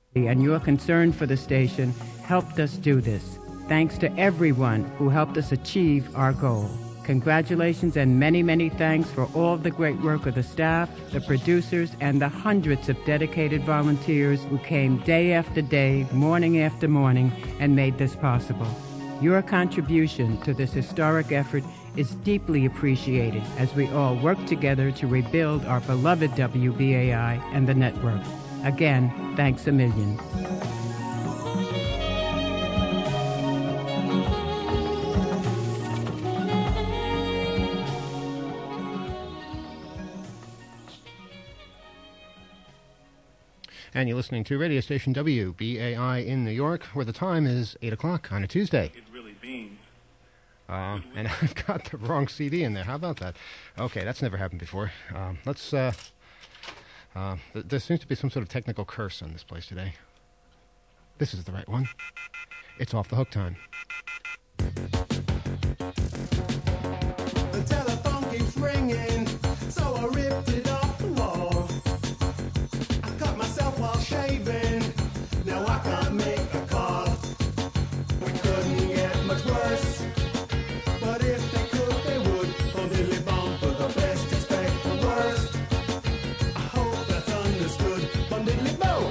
and your concern for the station helped us do this. Thanks to everyone who helped us achieve our goal. Congratulations and many, many thanks for all the great work of the staff, the producers, and the hundreds of dedicated volunteers who came day after day, morning after morning, and made this possible. Your contribution to this historic effort is deeply appreciated as we all work together to rebuild our beloved WBAI and the network. Again, thanks a million. And you're listening to radio station WBAI in New York, where the time is 8 o'clock on a Tuesday. It really beans. And I've got the wrong CD in there. How about that? Okay, that's never happened before. There seems to be some sort of technical curse on this place today. This is the right one. It's Off the Hook time. The telephone keeps ringing, so I ripped it off the wall. I cut myself while shaving, now I can't make a call. We couldn't get much worse, but if they could, they would. From diddly bum for the best, expect the worst. I hope that's understood. Bum diddly bo.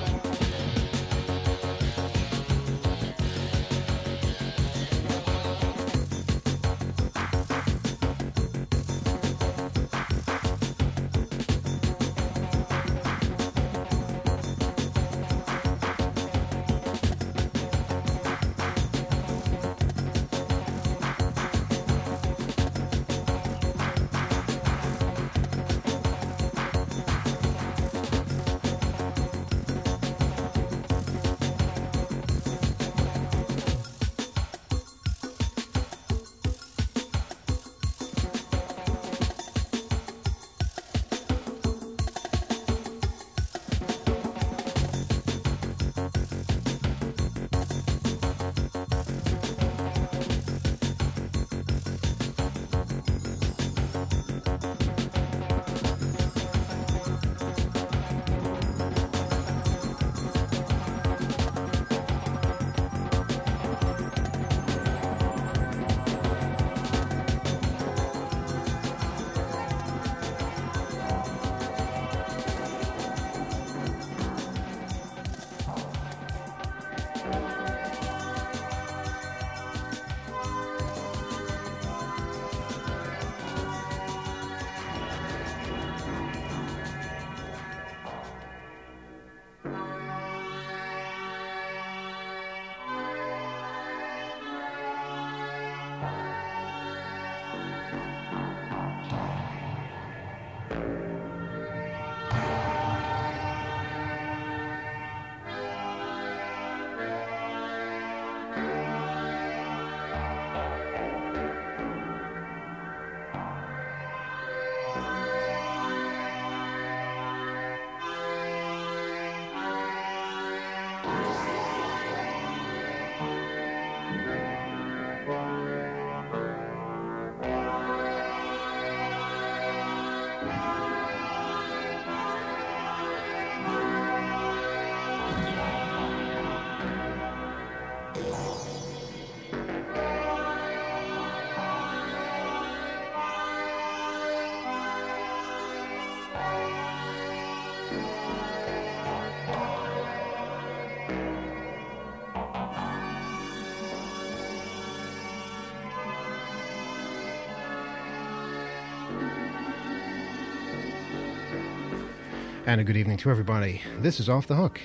And a good evening to everybody. This is Off the Hook,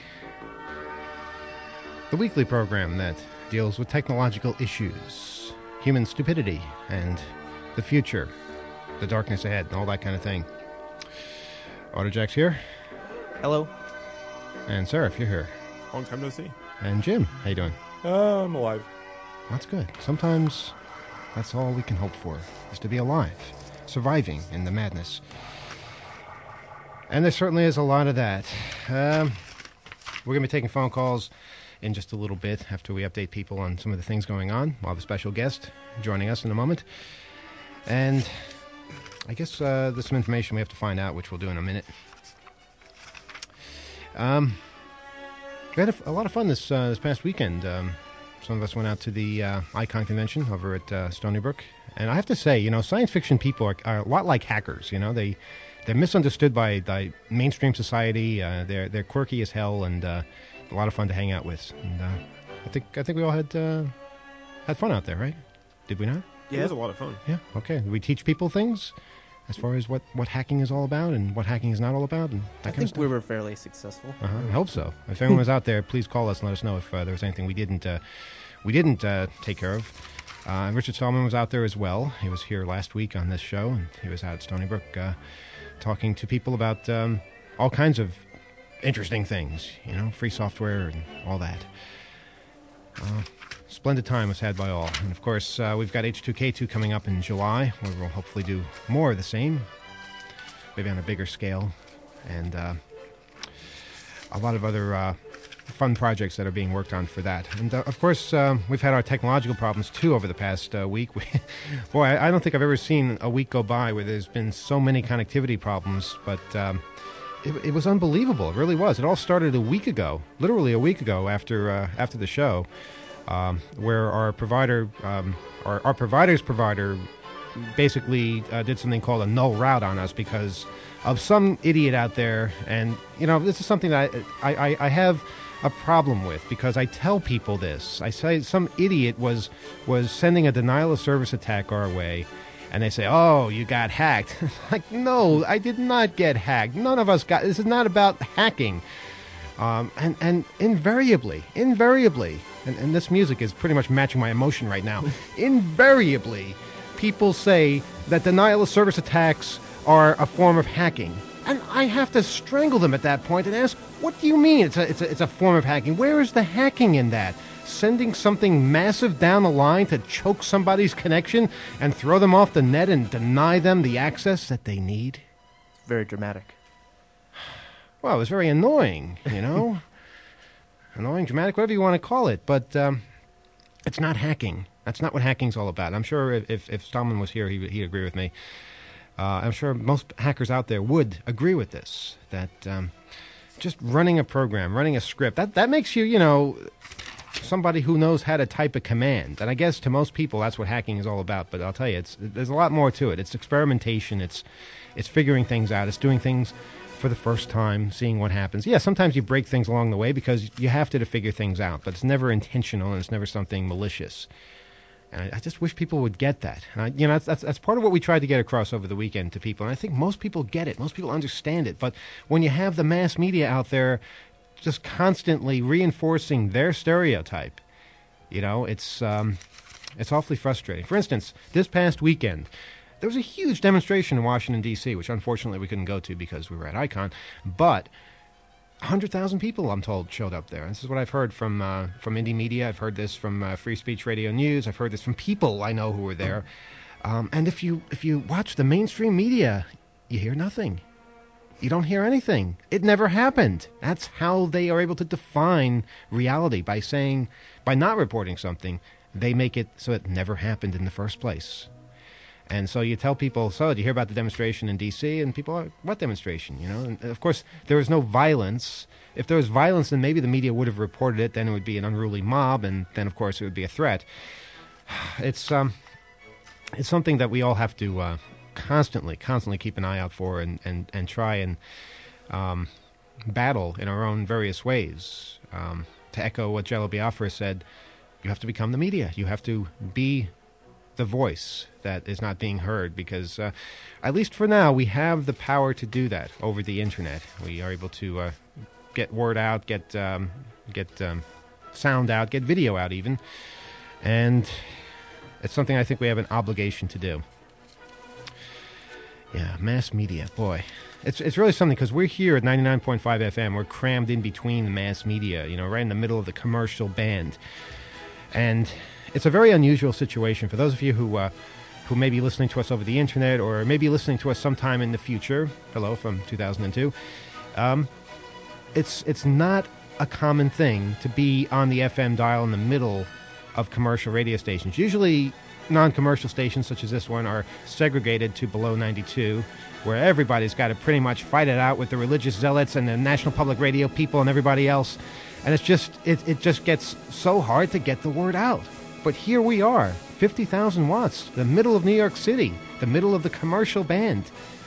the weekly program that deals with technological issues, human stupidity, and the future, the darkness ahead, and all that kind of thing. Autojack's here. Hello. And Sarah, if you're here. Long time no see. And Jim, how you doing? I'm alive. That's good. Sometimes that's all we can hope for, is to be alive, surviving in the madness. And there certainly is a lot of that. We're going to be taking phone calls in just a little bit after we update people on some of the things going on. We'll have a special guest joining us in a moment. And I guess there's some information we have to find out, which we'll do in a minute. We had a lot of fun this past weekend. Some of us went out to the Icon convention over at Stony Brook. And I have to say, science fiction people are a lot like hackers. They're misunderstood by mainstream society. They're quirky as hell and a lot of fun to hang out with. And I think we all had fun out there, right? Did we not? Yeah, it was a lot of fun. Yeah. Okay. We teach people things as far as what hacking is all about and what hacking is not all about, and that I kind of think stuff. we were fairly successful. I hope so. If anyone was out there, please call us and let us know if there was anything we didn't take care of. Richard Stallman was out there as well. He was here last week on this show, and he was out at Stony Brook talking to people about all kinds of interesting things, free software and all that. Splendid time was had by all. And, of course, we've got H2K2 coming up in July, where we'll hopefully do more of the same, maybe on a bigger scale, and a lot of other fun projects that are being worked on for that. And, of course, we've had our technological problems, too, over the past week. Boy, I don't think I've ever seen a week go by where there's been so many connectivity problems, but it was unbelievable. It really was. It all started a week ago, literally a week ago after the show. Where our provider, our provider's provider, basically did something called a null route on us because of some idiot out there. And this is something that I have a problem with because I tell people this. I say some idiot was sending a denial of service attack our way, and they say, "Oh, you got hacked." Like, no, I did not get hacked. None of us got. This is not about hacking. And invariably, and this music is pretty much matching my emotion right now. Invariably, people say that denial of service attacks are a form of hacking, and I have to strangle them at that point and ask, "What do you mean it's a form of hacking? Where is the hacking in that? Sending something massive down the line to choke somebody's connection and throw them off the net and deny them the access that they need?" Very dramatic. Well, it was very annoying, Annoying, dramatic, whatever you want to call it. But it's not hacking. That's not what hacking's all about. I'm sure if Stallman was here, he'd agree with me. I'm sure most hackers out there would agree with this, that just running a program, running a script, that makes you, somebody who knows how to type a command. And I guess to most people, that's what hacking is all about. But I'll tell you, there's a lot more to it. It's experimentation. It's figuring things out. It's doing things for the first time, seeing what happens. Yeah, sometimes you break things along the way because you have to figure things out, but it's never intentional and it's never something malicious. And I just wish people would get that. And that's part of what we tried to get across over the weekend to people. And I think most people get it. Most people understand it. But when you have the mass media out there just constantly reinforcing their stereotype, it's awfully frustrating. For instance, this past weekend, there was a huge demonstration in Washington, D.C., which unfortunately we couldn't go to because we were at Icon. But 100,000 people, I'm told, showed up there. This is what I've heard from indie media. I've heard this from Free Speech Radio News. I've heard this from people I know who were there. And if you watch the mainstream media, you hear nothing. You don't hear anything. It never happened. That's how they are able to define reality, by not reporting something. They make it so it never happened in the first place. And so you tell people, so did you hear about the demonstration in D.C.? And people are, what demonstration? And of course, there was no violence. If there was violence, then maybe the media would have reported it. Then it would be an unruly mob, and then, of course, it would be a threat. It's something that we all have to constantly keep an eye out for and try and battle in our own various ways. To echo what Jello Biafra said, you have to become the media. You have to be the voice that is not being heard, because at least for now we have the power to do that over the internet. We are able to get word out, get sound out, get video out even, and it's something I think we have an obligation to do. Yeah, mass media, boy. It's really something, because we're here at 99.5 FM. We're crammed in between the mass media, right in the middle of the commercial band. And it's a very unusual situation for those of you who may be listening to us over the internet, or maybe listening to us sometime in the future. Hello from 2002. It's not a common thing to be on the FM dial in the middle of commercial radio stations. Usually, non-commercial stations such as this one are segregated to below 92, where everybody's got to pretty much fight it out with the religious zealots and the National Public Radio people and everybody else. And it's just it just gets so hard to get the word out. But here we are, 50,000 watts, the middle of New York City, the middle of the commercial band.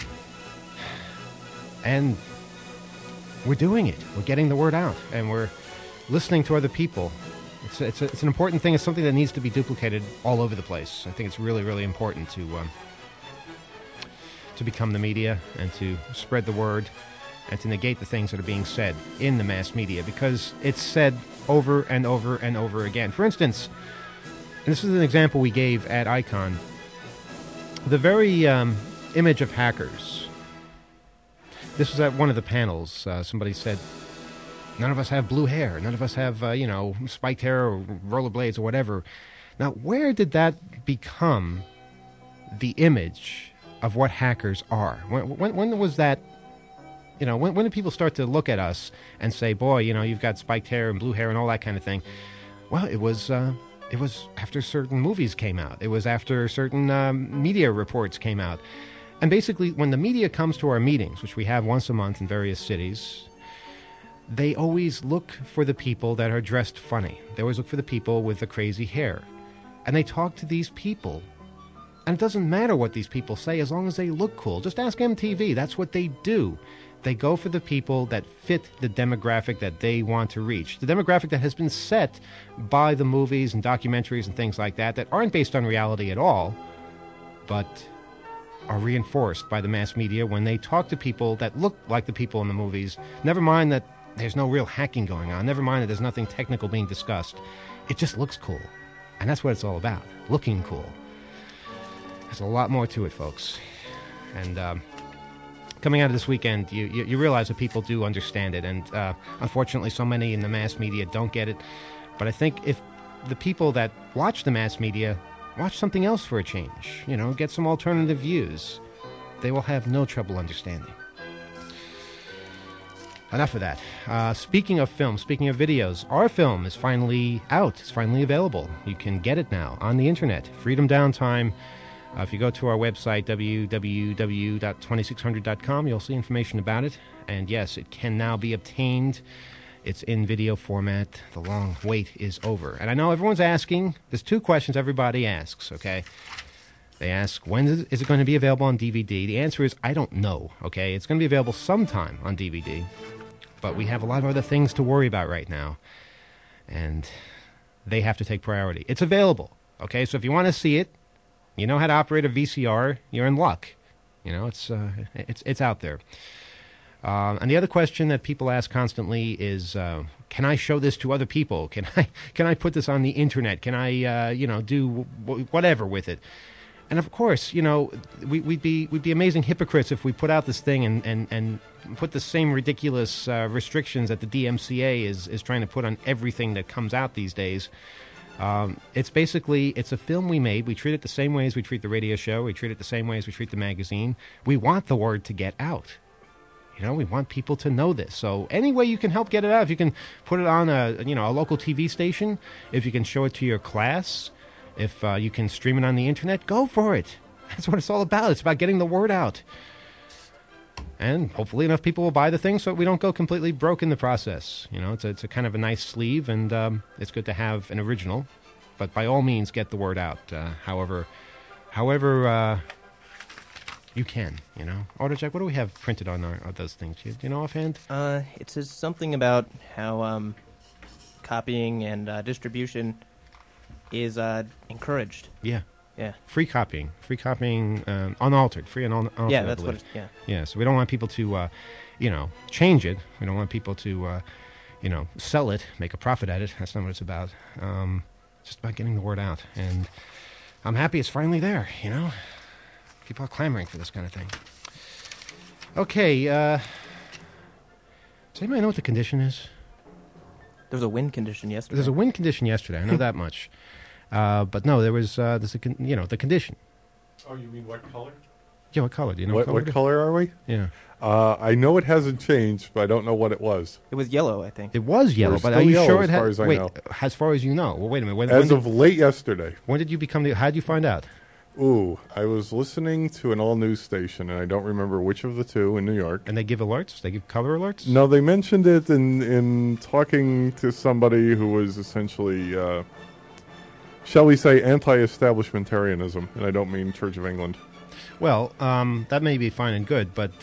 And we're doing it. We're getting the word out, and we're listening to other people. It's an important thing. It's something that needs to be duplicated all over the place. I think it's really, really important to become the media and to spread the word and to negate the things that are being said in the mass media, because it's said over and over and over again. For instance, and this is an example we gave at Icon, the very image of hackers. This was at one of the panels. Somebody said, none of us have blue hair. None of us have, spiked hair or rollerblades or whatever. Now, where did that become the image of what hackers are? When was that, when did people start to look at us and say, boy, you've got spiked hair and blue hair and all that kind of thing? Well, it was after certain movies came out. It was after certain media reports came out. And basically, when the media comes to our meetings, which we have once a month in various cities, they always look for the people that are dressed funny. They always look for the people with the crazy hair. And they talk to these people. And it doesn't matter what these people say as long as they look cool. Just ask MTV. That's what they do. They go for the people that fit the demographic that they want to reach. The demographic that has been set by the movies and documentaries and things like that aren't based on reality at all, but are reinforced by the mass media when they talk to people that look like the people in the movies. Never mind that there's no real hacking going on. Never mind that there's nothing technical being discussed. It just looks cool. And that's what it's all about, looking cool. There's a lot more to it, folks. And coming out of this weekend, you realize that people do understand it. And unfortunately, so many in the mass media don't get it. But I think if the people that watch the mass media watch something else for a change, get some alternative views, they will have no trouble understanding. Enough of that. Speaking of film, speaking of videos, our film is finally out. It's finally available. You can get it now on the internet. Freedom Downtime. If you go to our website, www.2600.com, you'll see information about it. And yes, it can now be obtained. It's in video format. The long wait is over. And I know everyone's asking. There's two questions everybody asks, okay? They ask, when is it going to be available on DVD? The answer is, I don't know, okay? It's going to be available sometime on DVD. But we have a lot of other things to worry about right now. And they have to take priority. It's available, okay? So if you want to see it, you know how to operate a VCR, you're in luck. It's out there. And the other question that people ask constantly is, can I show this to other people? Can I put this on the internet? Can I, do whatever with it? And of course, we'd be amazing hypocrites if we put out this thing and put the same ridiculous restrictions that the DMCA is trying to put on everything that comes out these days. It's a film we made. We treat it the same way as we treat the radio show. We treat it the same way as we treat the magazine. We want the word to get out. We want people to know this. So any way you can help get it out, if you can put it on a local TV station, if you can show it to your class, if you can stream it on the internet, go for it. That's what it's all about. It's about getting the word out. And hopefully enough people will buy the thing so we don't go completely broke in the process. It's a kind of a nice sleeve, and it's good to have an original. But by all means, get the word out. However you can, AutoJack, what do we have printed on those things? Do you know offhand? It says something about how copying and distribution is encouraged. Yeah. Yeah. Free copying, unaltered, free and unaltered. Yeah, that's what. Yeah. So we don't want people to, change it. We don't want people to, sell it, make a profit at it. That's not what it's about. It's just about getting the word out. And I'm happy it's finally there. People are clamoring for this kind of thing. Okay. Does anybody know what the condition is? There was a wind condition yesterday. There's a wind condition yesterday. I know that much. But no, there's the condition. Oh, you mean what color? Yeah, what color? Do you know What color are we? Yeah. I know it hasn't changed, but I don't know what it was. It was yellow, I think. It was yellow, We're but still are you yellow sure as it far as I know. As far as you know. Well, wait a minute. As of late yesterday. When did you become how did you find out? Ooh, I was listening to an all-news station, and I don't remember which of the two in New York. And they give alerts? They give color alerts? No, they mentioned it in talking to somebody who was essentially, shall we say, anti-establishmentarianism, and I don't mean Church of England. Well, that may be fine and good, but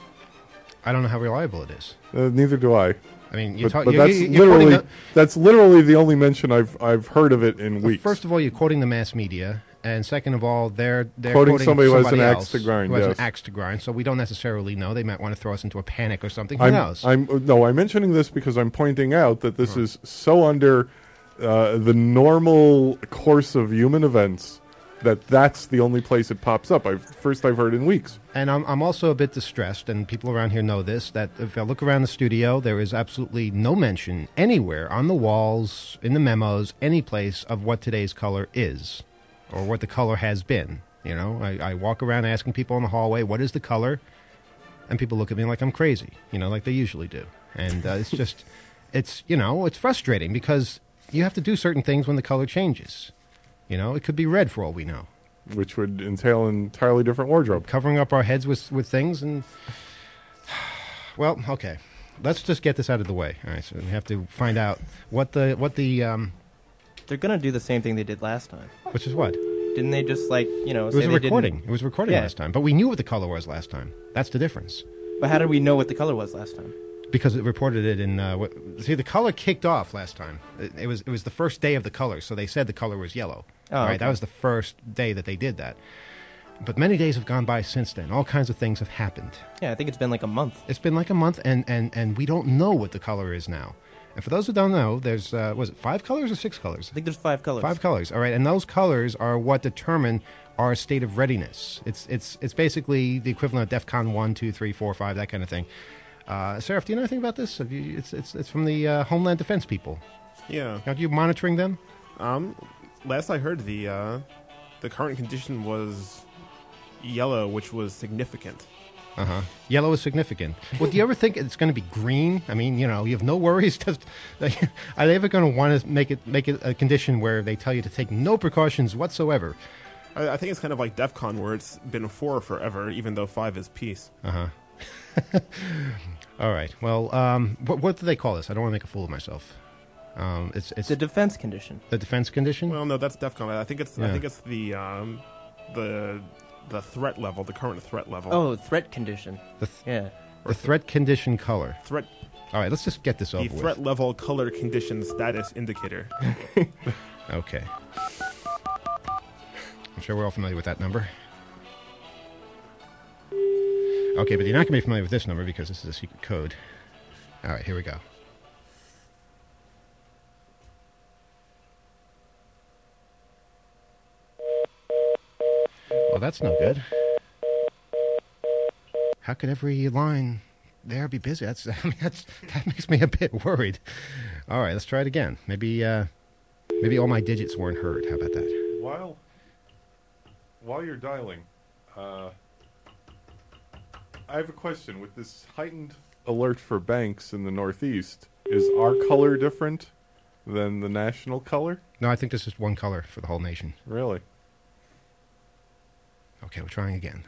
I don't know how reliable it is. Neither do I. I mean, But you're that's quoting literally that's literally the only mention I've heard of it in weeks. First of all, you're quoting the mass media, and second of all, they're Quoting somebody who has an else axe to grind, who has yes. an axe to grind. So we don't necessarily know. They might want to throw us into a panic or something. Who knows? I'm mentioning this because I'm pointing out that this is so under the normal course of human events that's the only place it pops up. I've heard in weeks. And I'm also a bit distressed, and people around here know this, that if I look around the studio, there is absolutely no mention anywhere on the walls, in the memos, any place of what today's color is or what the color has been. You know, I walk around asking people in the hallway, what is the color? And people look at me like I'm crazy, you know, like they usually do. And it's just, it's frustrating because you have to do certain things when the color changes. You know, it could be red for all we know. Which would entail an entirely different wardrobe. Covering up our heads with things and... Well, okay. Let's just get this out of the way. All right, so we have to find out what the They're going to do the same thing they did last time. which is what? Didn't they just, like, you know, It say was a they recording. didn't... It was recording Yeah. last time. But we knew what the color was last time. That's the difference. But how did we know what the color was last time? Because it reported it in... see, the color kicked off last time. It was the first day of the color, so they said the color was yellow. Oh, All right, okay. that was the first day that they did that. But many days have gone by since then. All kinds of things have happened. Yeah, I think it's been like a month. It's been like a month, and we don't know what the color is now. And for those who don't know, there's, was it 5 colors or 6 colors? I think there's 5 colors. 5 colors, all right. And those colors are what determine our state of readiness. It's basically the equivalent of DEFCON 1, 2, 3, 4, 5, that kind of thing. Seraph, do you know anything about this? It's from the Homeland Defense people. Yeah. Are you monitoring them? Last I heard, the current condition was yellow, which was significant. Uh-huh. Yellow is significant. Well, do you ever think it's going to be green? I mean, you know, you have no worries. Just, are they ever going to want to make it a condition where they tell you to take no precautions whatsoever? I think it's kind of like DEFCON, where it's been 4 forever, even though 5 is peace. Uh-huh. All right. Well, what do they call this? I don't want to make a fool of myself. It's The defense condition. the defense condition? Well, no, that's DEFCON. I think it's Yeah. the threat level, the current threat level. Oh, threat condition. Yeah. The threat condition color. Threat. All right, let's just get this over The with. threat level color condition status indicator. Okay. I'm sure we're all familiar with that number. Okay, but you're not going to be familiar with this number because this is a secret code. All right, here we go. Well, that's no good. How could every line there be busy? That makes me a bit worried. All right, let's try it again. Maybe all my digits weren't heard. How about that? While you're dialing, I have a question. With this heightened alert for banks in the Northeast, is our color different than the national color? No, I think this is one color for the whole nation. Really? Okay, we're trying again.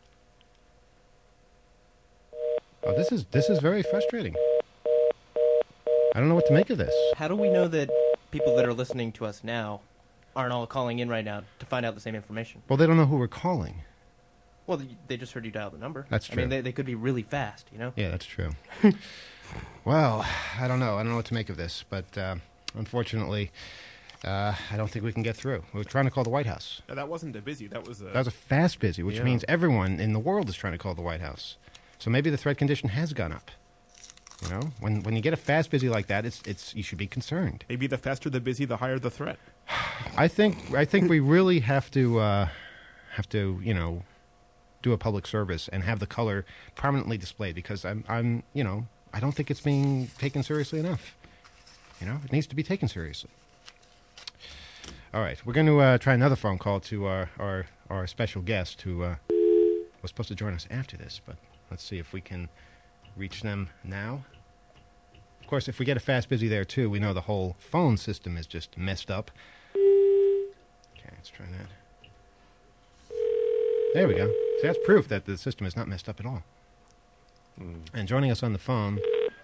Oh, this is very frustrating. I don't know what to make of this. How do we know that people that are listening to us now aren't all calling in right now to find out the same information? Well, they don't know who we're calling. Well, they just heard you dial the number. That's I mean, true. they could be really fast, you know? Yeah, that's true. Well, I don't know. I don't know what to make of this, but unfortunately, I don't think we can get through. We're trying to call the White House. That wasn't a busy. That was That was a fast busy, which Yeah. means everyone in the world is trying to call the White House. So maybe the threat condition has gone up. You know, when you get a fast busy like that, it's you should be concerned. maybe the faster the busy, the higher the threat. I think we really have to you know, do a public service and have the color prominently displayed because I'm you know, I don't think it's being taken seriously enough. You know, it needs to be taken seriously. All right, we're going to try another phone call to our special guest who was supposed to join us after this, but let's see if we can reach them now. Of course, if we get a fast busy there too, we know the whole phone system is just messed up. Okay, let's try that. There we go. See, that's proof that the system is not messed up at all. And joining us on the phone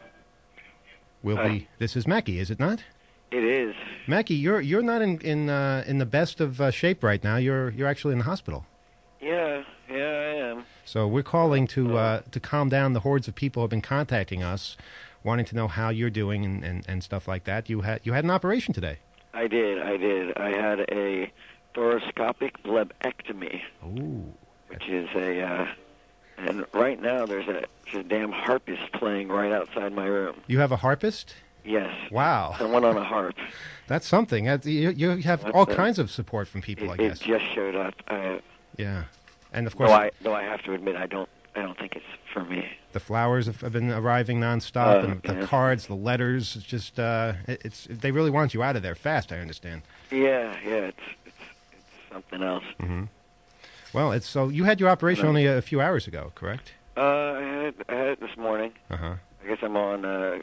will be. This is Mackie, is it not? It is. Mackie, you're not in the best of shape right now. You're actually in the hospital. Yeah, I am. So we're calling to calm down the hordes of people who have been contacting us, wanting to know how you're doing and stuff like that. You had an operation today. I did. I had a thoracoscopic blebectomy, which is and right now there's a damn harpist playing right outside my room. You have a harpist? Yes. Wow. Someone on a harp. That's something. You have all kinds of support from people, I guess. It just showed up. Yeah. And of course, though I have to admit, I don't think it's for me. the flowers have been arriving nonstop, and the yeah. cards, the letters. It's just they really want you out of there fast. I understand. Yeah, it's something else. Mm-hmm. Well, so you had your operation only a few hours ago, correct? I had it this morning. Uh-huh. I guess I'm on. I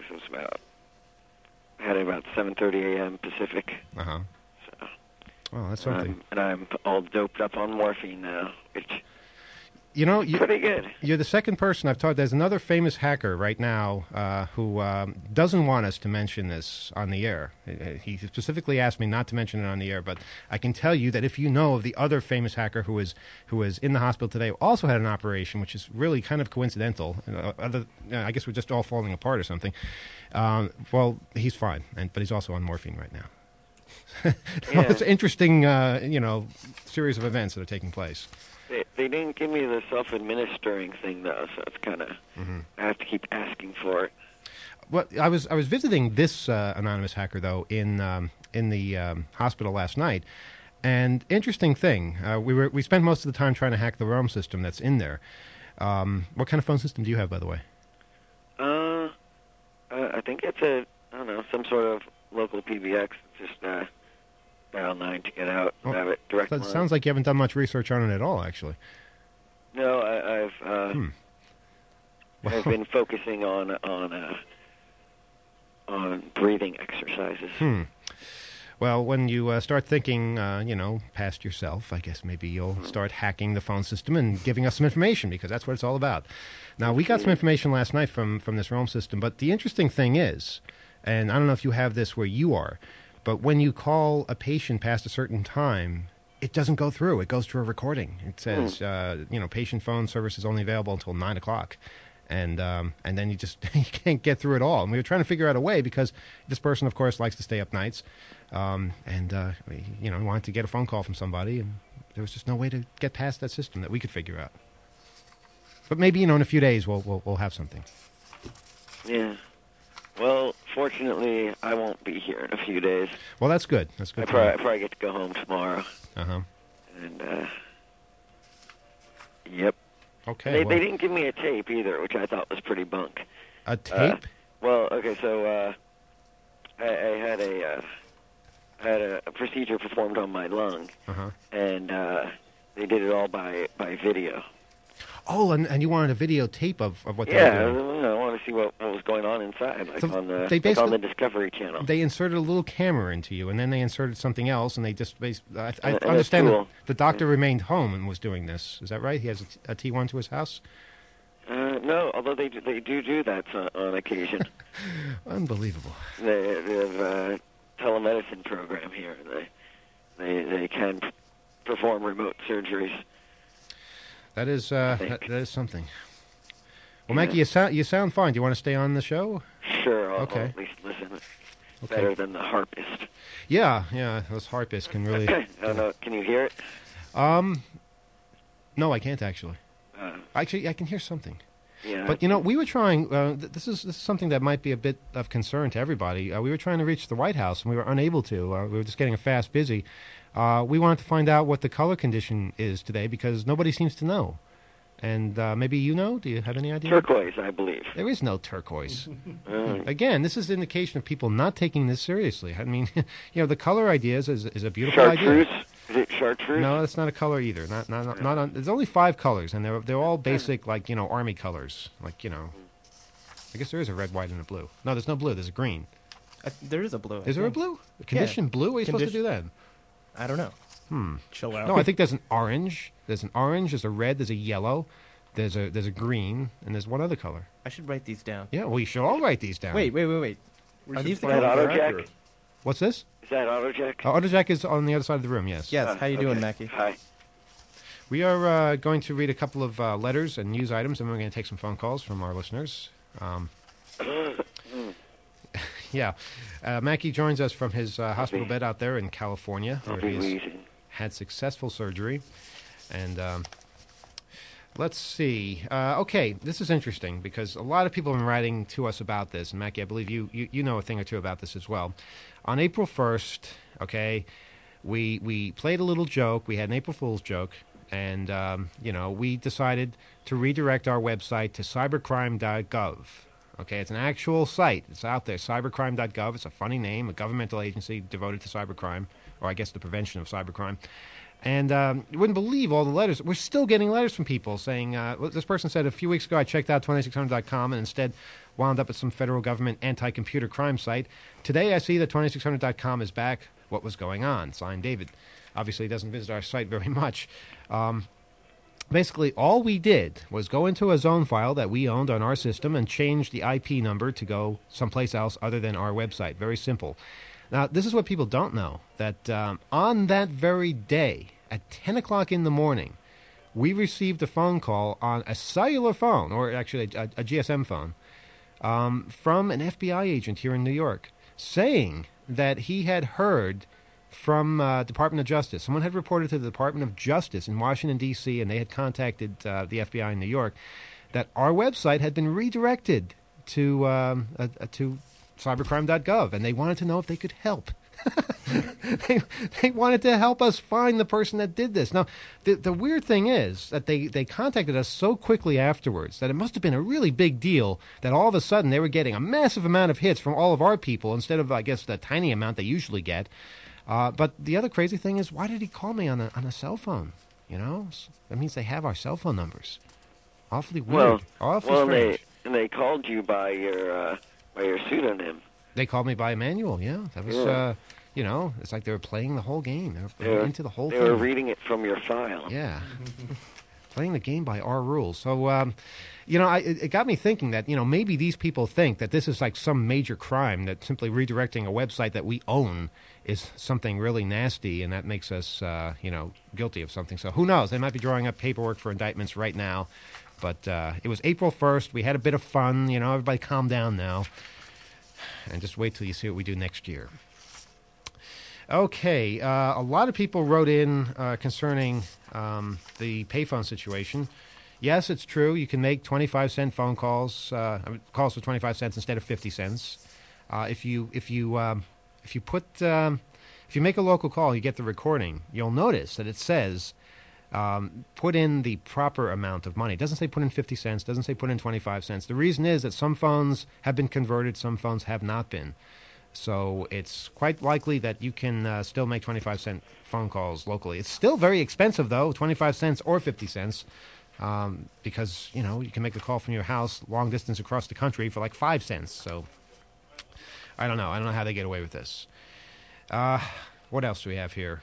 had it about 7:30 a.m. Pacific. Uh-huh. So, Well, that's something. and I'm all doped up on morphine now, which Pretty pretty good. You're the second person I've talked. There's another famous hacker right now who doesn't want us to mention this on the air. He specifically asked me not to mention it on the air, but I can tell you that if you know of the other famous hacker who is in the hospital today, who also had an operation, which is really kind of coincidental. I guess we're just all falling apart or something. Well, he's fine, but he's also on morphine right now. Yeah. It's an interesting, series of events that are taking place. They didn't give me the self-administering thing though, so it's kind of I have to keep asking for it. Well, I was visiting this anonymous hacker though in the hospital last night, and interesting thing, we spent most of the time trying to hack the ROM system that's in there. What kind of phone system do you have, by the way? I think it's some sort of local PBX. It's just dial 9 to get out. Oh, have it direct. So it line. sounds like you haven't done much research on it at all, actually. No, I've been focusing on breathing exercises. Well, when you start thinking, past yourself, I guess maybe you'll start hacking the phone system and giving us some information, because that's what it's all about. Now, we got some information last night from this ROM system, but the interesting thing is, and I don't know if you have this where you are, but when you call a patient past a certain time, it doesn't go through. It goes to a recording. It says, patient phone service is only available until 9 o'clock. And then you can't get through it all. And we were trying to figure out a way, because this person, of course, likes to stay up nights. Wanted to get a phone call from somebody, and there was just no way to get past that system that we could figure out. But maybe, in a few days, we'll have something. Yeah. Well, fortunately, I won't be here in a few days. Well, that's good. That's good. I probably get to go home tomorrow. Uh-huh. And, yep. Okay. They didn't give me a tape either, which I thought was pretty bunk. A tape? So I had a procedure performed on my lung, and they did it all by video. Oh, and you wanted a videotape of what they were doing. I want to see what was going on inside, on on the Discovery Channel. They inserted a little camera into you, and then they inserted something else, and they just I And understand cool. that the doctor remained home and was doing this. Is that right? He has a T1 to his house? No, although they do that on occasion. Unbelievable. They have a telemedicine program here. They can perform remote surgeries. That is that is something. Well, Mackie, you sound fine. Do you want to stay on the show? Sure, I'll Okay. at least listen. Okay. Better than the harpist. Yeah, those harpists can really. I don't know. Can you hear it? No, I can't actually. Actually, I can hear something. Yeah. But we were trying. This is something that might be a bit of concern to everybody. We were trying to reach the White House, and we were unable to. We were just getting fast busy. We wanted to find out what the color condition is today, because nobody seems to know. And maybe you know? Do you have any idea? Turquoise, I believe. There is no turquoise. Again, this is an indication of people not taking this seriously. I mean, the color idea is a beautiful Chartreuse? idea. Is it chartreuse? No, that's not a color either. Not on. There's only 5 colors, and they're all basic, like army colors. Like I guess there is a red, white, and a blue. No, there's no blue. There's a green. There is a blue. Is there a blue? A condition blue? What are you supposed to do then? I don't know. Chill out. No, I think there's an orange. There's an orange. There's a red. There's a yellow. There's a green, and there's one other color. I should write these down. Yeah, well, you should all write these down. Wait. We Are should these the find out Auto if they're jack? accurate. What's this? Is that AutoJack? AutoJack is on the other side of the room. Yes. Yes. How you doing, okay. Mackie? Hi. We are going to read a couple of letters and news items, and we're going to take some phone calls from our listeners. Yeah. Mackie joins us from his hospital bed out there in California, I'll where be he has wheezing. had successful surgery. And let's see. Okay, this is interesting because a lot of people have been writing to us about this. And Mackie, I believe you know a thing or two about this as well. On April 1st, okay, we played a little joke. We had an April Fool's joke. And, we decided to redirect our website to cybercrime.gov. Okay, it's an actual site. It's out there, cybercrime.gov. It's a funny name, a governmental agency devoted to cybercrime, or I guess the prevention of cybercrime. And you wouldn't believe all the letters. We're still getting letters from people saying, this person said, a few weeks ago I checked out 2600.com and instead wound up at some federal government anti-computer crime site. Today I see that 2600.com is back. What was going on? Signed, David. Obviously, he doesn't visit our site very much. Basically, all we did was go into a zone file that we owned on our system and change the IP number to go someplace else other than our website. Very simple. Now, this is what people don't know, that on that very day, at 10 o'clock in the morning, we received a phone call on a cellular phone, or actually a GSM phone, from an FBI agent here in New York, saying that he had heard from Department of Justice. Someone had reported to the Department of Justice in Washington, D.C., and they had contacted the FBI in New York, that our website had been redirected to cybercrime.gov, and they wanted to know if they could help. They wanted to help us find the person that did this. Now, the weird thing is that they contacted us so quickly afterwards that it must have been a really big deal that all of a sudden they were getting a massive amount of hits from all of our people instead of, I guess, the tiny amount they usually get. But the other crazy thing is, why did he call me on a cell phone? You know, that means they have our cell phone numbers. Awfully weird. Awfully strange. They called you by your pseudonym. They called me by Emmanuel. Yeah, that was. Yeah. It's like they were playing the whole game. They were into the whole They thing. were reading it from your file. Yeah. Playing the game by our rules. So, it got me thinking that, maybe these people think that this is like some major crime, that simply redirecting a website that we own is something really nasty, and that makes us, guilty of something. So who knows? They might be drawing up paperwork for indictments right now. But it was April 1st. We had a bit of fun. Everybody calm down now. And just wait till you see what we do next year. Okay, a lot of people wrote in concerning the payphone situation. Yes, it's true. You can make 25-cent phone calls, calls for 25 cents instead of 50 cents. If you make a local call, you get the recording. You'll notice that it says put in the proper amount of money. It doesn't say put in 50 cents. Doesn't say put in 25 cents. The reason is that some phones have been converted, some phones have not been. So it's quite likely that you can still make 25-cent phone calls locally. It's still very expensive, though, 25 cents or 50 cents, because, you can make the call from your house long distance across the country for like 5 cents. So I don't know. I don't know how they get away with this. What else do we have here?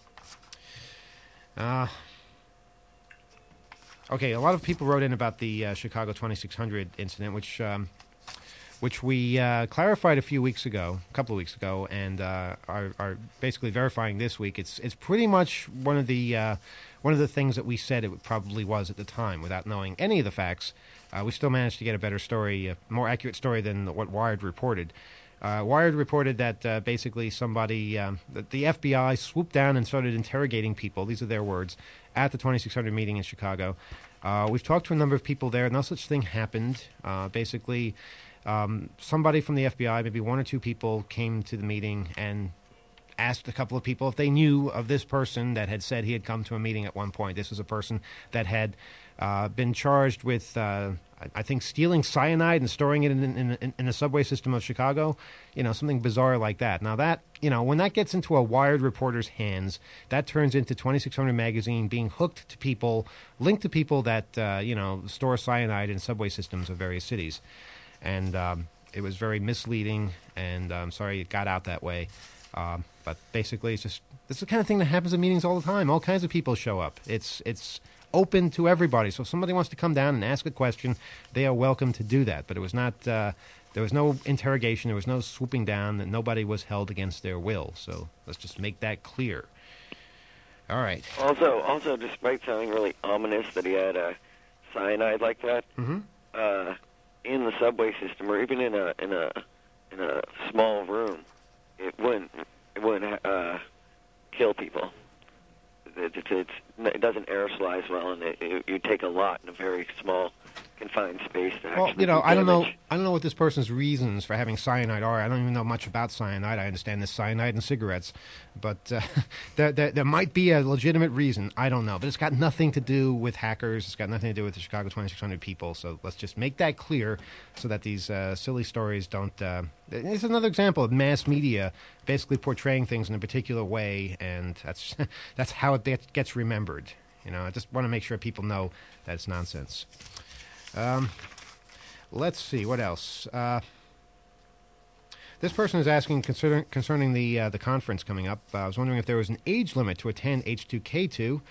Okay, a lot of people wrote in about the Chicago 2600 incident, which we clarified a couple of weeks ago, and are basically verifying this week. It's pretty much one of the things that we said it probably was at the time, without knowing any of the facts. We still managed to get a better story, a more accurate story than what Wired reported. Wired reported that basically somebody, that the FBI swooped down and started interrogating people, these are their words, at the 2600 meeting in Chicago. We've talked to a number of people there. No such thing happened. Basically, somebody from the FBI, maybe one or two people, came to the meeting and asked a couple of people if they knew of this person that had said he had come to a meeting at one point. This was a person that had been charged with, I think, stealing cyanide and storing it in the subway system of Chicago. Something bizarre like that. Now that, when that gets into a Wired reporter's hands, that turns into 2600 magazine being hooked to people, linked to people that, store cyanide in subway systems of various cities. And it was very misleading, and I'm sorry it got out that way. But basically, it's just this is the kind of thing that happens at meetings all the time. All kinds of people show up. It's open to everybody. So if somebody wants to come down and ask a question, they are welcome to do that. But it was not. There was no interrogation. There was no swooping down. That nobody was held against their will. So let's just make that clear. All right. Also, despite sounding really ominous that he had cyanide like that, in the subway system, or even in a small room, it wouldn't kill people. It doesn't aerosolize well, and you take a lot in a very small, confined space. To Well, actually you know, do I don't know. damage. I don't know what this person's reasons for having cyanide are. I don't even know much about cyanide. I understand there's cyanide in cigarettes, but there might be a legitimate reason. I don't know, but it's got nothing to do with hackers. It's got nothing to do with the Chicago 2600 people. So let's just make that clear, so that these silly stories don't. It's another example of mass media basically portraying things in a particular way, and that's how it gets remembered. You know, I just want to make sure people know that it's nonsense. Let's see, what else? This person is asking concerning the conference coming up. I was wondering if there was an age limit to attend H2K2.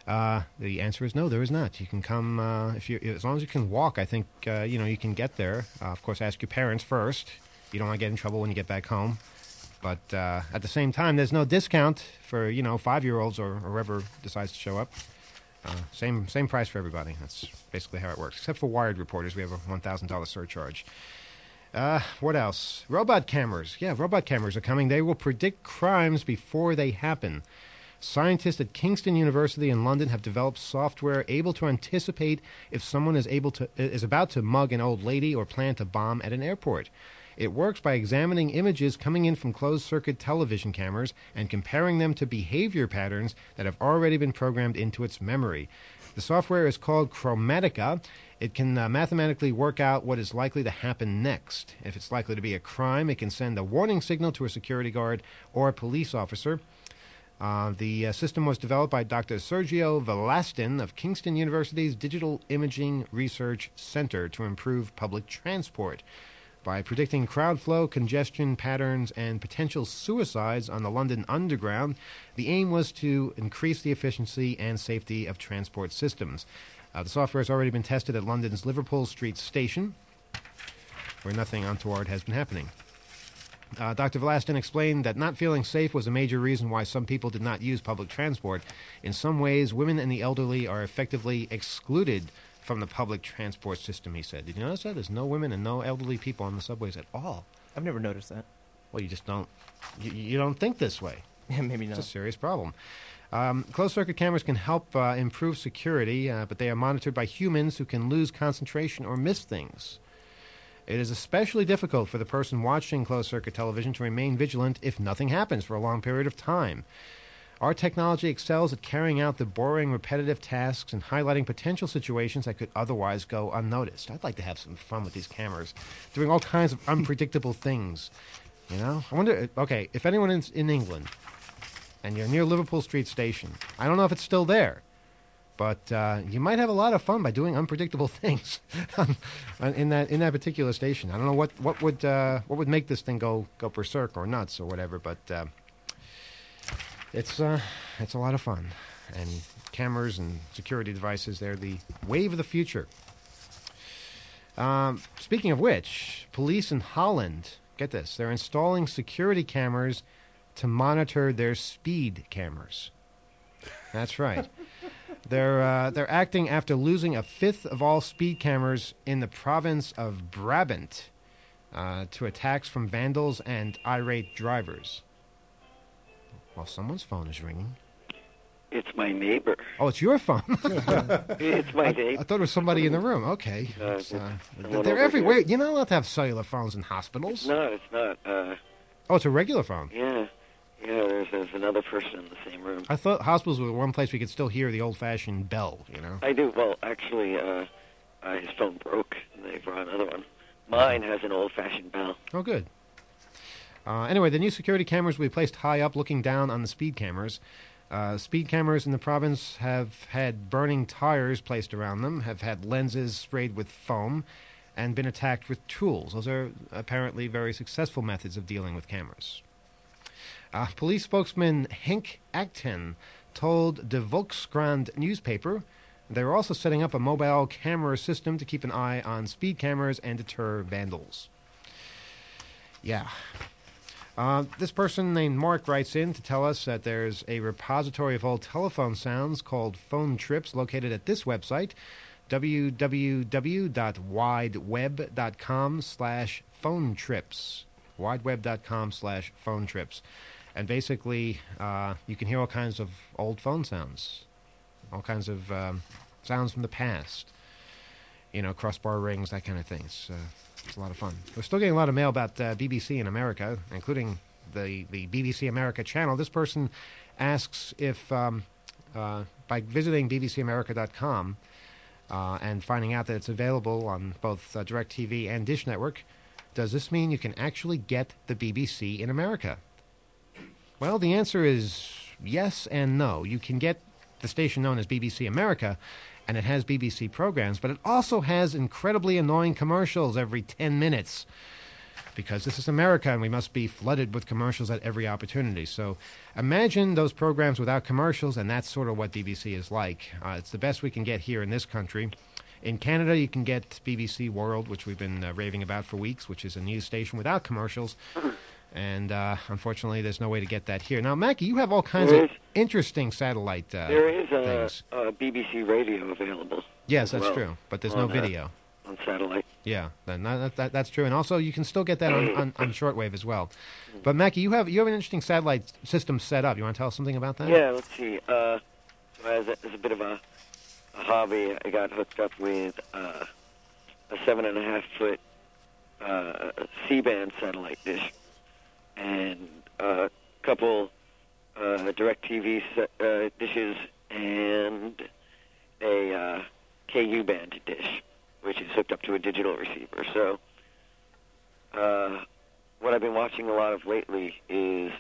The answer is no, there is not. You can come as long as you can walk. I think you can get there. Of course, ask your parents first. You don't want to get in trouble when you get back home. But at the same time, there's no discount for 5-year-olds or whoever decides to show up. Same price for everybody. That's basically how it works. Except for Wired reporters, we have a $1,000 surcharge. What else? Robot cameras. Yeah, robot cameras are coming. They will predict crimes before they happen. Scientists at Kingston University in London have developed software able to anticipate if someone is about to mug an old lady or plant a bomb at an airport. It works by examining images coming in from closed-circuit television cameras and comparing them to behavior patterns that have already been programmed into its memory. The software is called Chromatica. It can mathematically work out what is likely to happen next. If it's likely to be a crime, it can send a warning signal to a security guard or a police officer. The system was developed by Dr. Sergio Velastin of Kingston University's Digital Imaging Research Center to improve public transport. By predicting crowd flow, congestion patterns, and potential suicides on the London Underground, the aim was to increase the efficiency and safety of transport systems. The software has already been tested at London's Liverpool Street Station, where nothing untoward has been happening. Dr. Velastin explained that not feeling safe was a major reason why some people did not use public transport. In some ways, women and the elderly are effectively excluded from the public transport system, he said. Did you notice that? There's no women and no elderly people on the subways at all. I've never noticed that. Well, you just don't. You don't think this way. Yeah, maybe not. It's a serious problem. Closed-circuit cameras can help improve security, but they are monitored by humans who can lose concentration or miss things. It is especially difficult for the person watching closed-circuit television to remain vigilant if nothing happens for a long period of time. Our technology excels at carrying out the boring, repetitive tasks and highlighting potential situations that could otherwise go unnoticed. I'd like to have some fun with these cameras, doing all kinds of unpredictable things. You know? I wonder, okay, if anyone is in England and you're near Liverpool Street Station, I don't know if it's still there, but you might have a lot of fun by doing unpredictable things in that particular station. I don't know what would make this thing go berserk or nuts or whatever, but it's a lot of fun. And cameras and security devices, they're the wave of the future. Speaking of which, police in Holland, get this, they're installing security cameras to monitor their speed cameras. That's right. They're acting after losing a fifth of all speed cameras in the province of Brabant to attacks from vandals and irate drivers. Well, someone's phone is ringing. It's my neighbor. Oh, it's your phone. It's my neighbor. I thought it was somebody in the room. Okay. someone They're over everywhere. here. You're not allowed to have cellular phones in hospitals. It's not. Oh, it's a regular phone. Yeah, there's another person in the same room. I thought hospitals were the one place we could still hear the old-fashioned bell, you know? I do. Well, actually, his phone broke, and they brought another one. Mine has an old-fashioned bell. Oh, good. Anyway, the new security cameras will be placed high up looking down on the speed cameras. Speed cameras in the province have had burning tires placed around them, have had lenses sprayed with foam, and been attacked with tools. Those are apparently very successful methods of dealing with cameras. Police spokesman Henk Acton told De Volkskrant newspaper they were also setting up a mobile camera system to keep an eye on speed cameras and deter vandals. Yeah. This person named Mark writes in to tell us that there's a repository of old telephone sounds called Phone Trips located at this website, www.wideweb.com/phonetrips. wideweb.com/phonetrips. And basically, you can hear all kinds of old phone sounds, all kinds of sounds from the past. You know, crossbar rings, that kind of thing. It's a lot of fun. We're still getting a lot of mail about BBC in America, including the BBC America channel. This person asks if, by visiting bbcamerica.com and finding out that it's available on both DirecTV and Dish Network, does this mean you can actually get the BBC in America? Well, the answer is yes and no. You can get the station known as BBC America, and it has BBC programs, but it also has incredibly annoying commercials every 10 minutes because this is America and we must be flooded with commercials at every opportunity. So imagine those programs without commercials, and that's sort of what BBC is like. It's the best we can get here in this country. In Canada, you can get BBC World, which we've been raving about for weeks, which is a news station without commercials. And unfortunately, there's no way to get that here. Now, Mackie, you have all kinds of interesting satellite There is things. a BBC radio available. Yes, that's well, true, but there's no video. On satellite. Yeah, that's true. And also, you can still get that on shortwave as well. But, Mackie, you have an interesting satellite system set up. You want to tell us something about that? Yeah, let's see. So as a bit of a hobby, I got hooked up with a 7.5-foot C-band satellite dish and a couple DirecTV dishes and a KU band dish, which is hooked up to a digital receiver. So what I've been watching a lot of lately is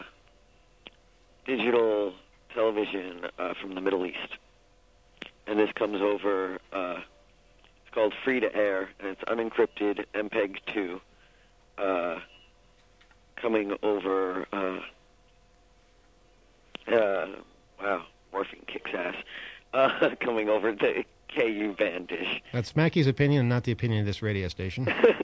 digital television from the Middle East. And this comes over, it's called Free to Air, and it's unencrypted MPEG-2, coming over, wow, morphine kicks ass, coming over the KU band dish. That's Mackie's opinion and not the opinion of this radio station.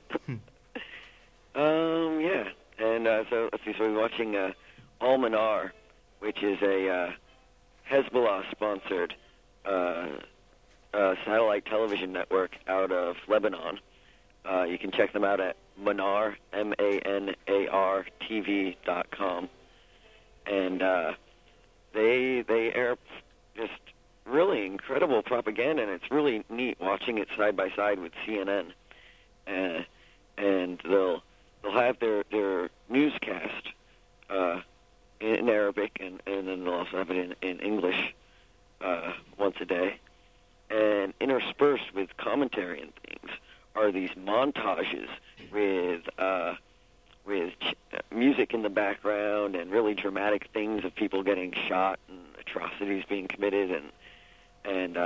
Yeah, and so let's see, so we're watching Al-Manar, which is a Hezbollah-sponsored satellite television network out of Lebanon. You can check them out at Manar, MANAR TV.com. And they air just really incredible propaganda, and it's really neat watching it side by side with CNN. And they'll have their newscast in Arabic, and then they'll also have it in English once a day. And interspersed with commentary and things are these montages with music in the background and really dramatic things of people getting shot and atrocities being committed and